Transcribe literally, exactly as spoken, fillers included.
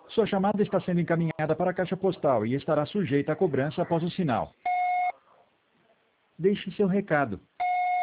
Sua chamada está sendo encaminhada para a caixa postal e estará sujeita a cobrança após o sinal. Deixe seu recado.